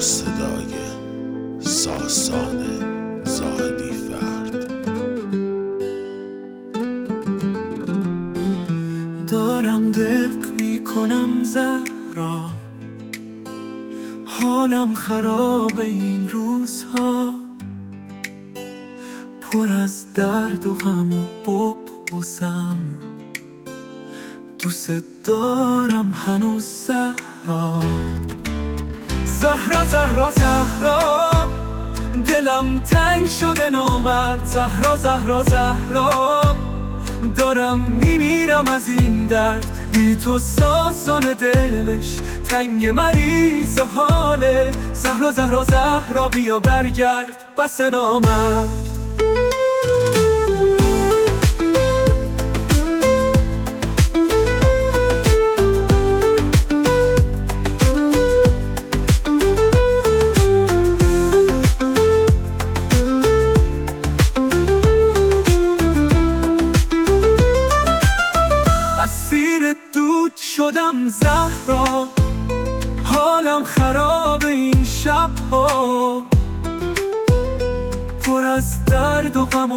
صدای ساسان زاهدی فرد. دارم دق میکنم زهرا، حالم خراب این روزها، پر از درد و غم و بغضم. دوست دارم هنوز زهرا، زهرا زهرا زهرا. دلم تنگ شده نامرد، زهرا زهرا زهرا. دارم میمیرم از این درد، بی تو سازان دلش تنگ مریض حاله. زهرا زهرا زهرا بیا برگرد بس نامرد. اسیر دود شدم زهرا، حالم خراب این شبها، پر از درد و غم و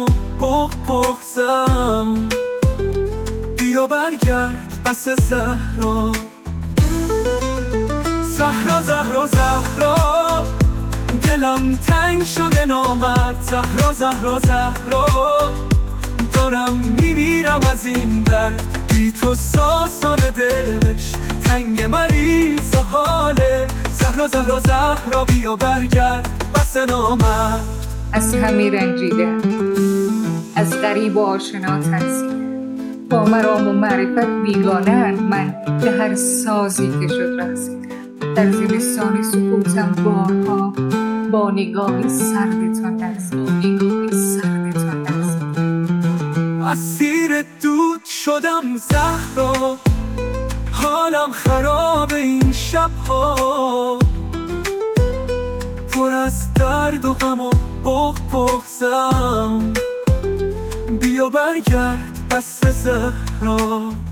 بغضم. بیا برگرد بس زهرا، زهرا زهرا زهرا. دلم تنگ شده نامرد، زهرا زهرا زهرا. دارم میمیرم از این درد، بی تو سازان دلش تنگ مریض حاله. زهرا زهرا زهرا بیا برگرد بس نامرد. از همه رنجیدم، از غریب و آشنا ترسیدم. با مرام و معرفت بیگانه‌ام من، به هر سازی که شد رقصیدم. در زمستان سکوتم بارها، با نگاهی سردتان لرزیدم. اسیر دود شدم زهرا، حالم خراب این شبها، پر از درد و غم و بغضم. بیا برگرد بس زهرا.